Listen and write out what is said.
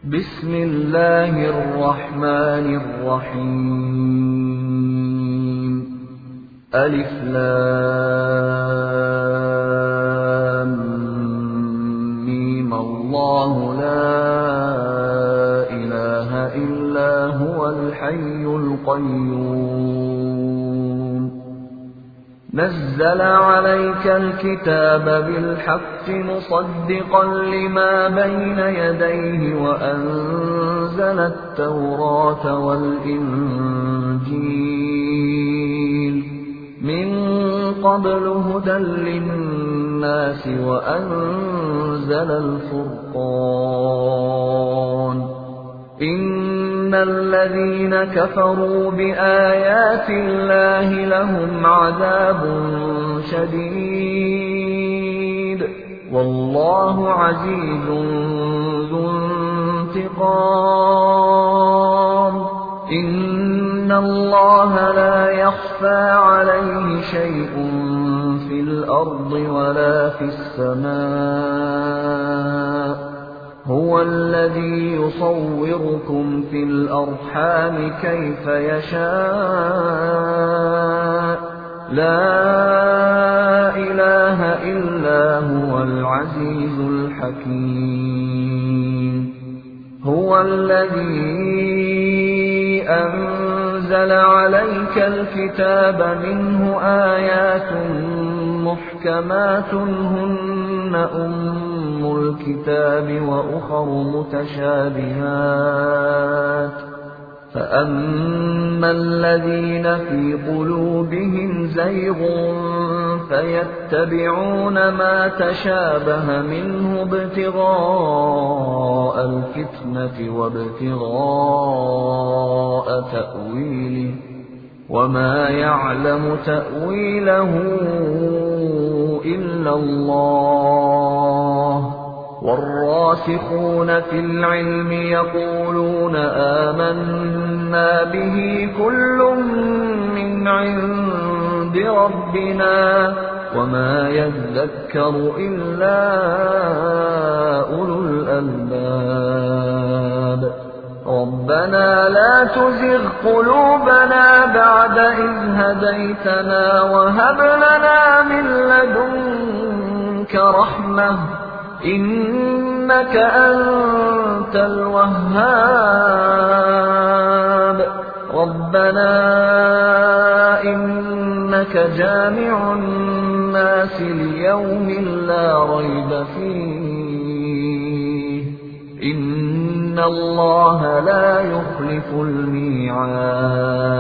بسم الله الرحمن الرحيم. ألف لام ميم. الله لا إله إلا هو الحي القيوم. نزل عليك الكتاب بالحق مصدقا لما بين يديه وأنزل التوراة والإنجيل من قبل هدى للناس وأنزل الفرقان. إن الذين كفروا بآيات الله لهم عذاب شديد والله عزيز ذو انتقام. إن الله لا يخفى عليه شيء في الأرض ولا في السماء. هو الذي يصوركم في الأرحام كيف يشاء. لا إله إلا هو العزيز الحكيم. هو الذي أنزل عليك الكتاب منه آيات محكمات هن أم الكتاب وأخر متشابهات. فأما الذين في قلوبهم زيغ فيتبعون ما تشابه منه ابتغاء الفتنة وابتغاء تأويله وما يعلم تأويله إلا الله. والراسخون في العلم يقولون آمنا به كل من عند ربنا وما يذكر إلا أولو الألباب. ربنا لا تزغ قلوبنا بعد إذ هديتنا وهب لنا من لدنك رحمة إنك أنت الوهاب. ربنا إنك جامع الناس ليوم لا ريب فيه إن الله لا يخلف الميعاد.